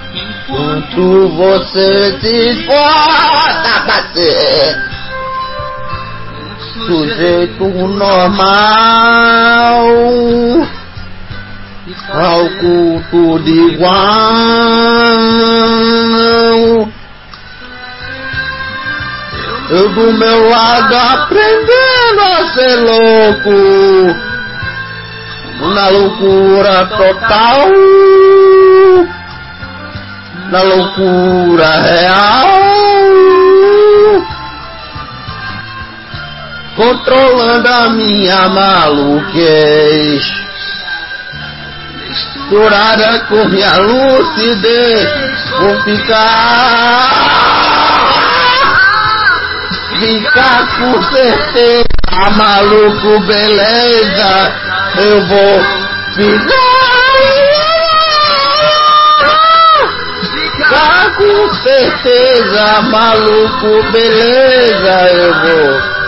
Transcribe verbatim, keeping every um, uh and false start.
Enquanto você se esforça pra ser sujeito normal ao culto de igual, eu do meu lado aprendendo a ser louco, na loucura total, na loucura real, controlando a minha maluquez, misturada com minha lucidez, vou ficar, ficar com certeza, maluco, beleza, eu vou ficar, ficar com certeza, maluco, beleza, eu vou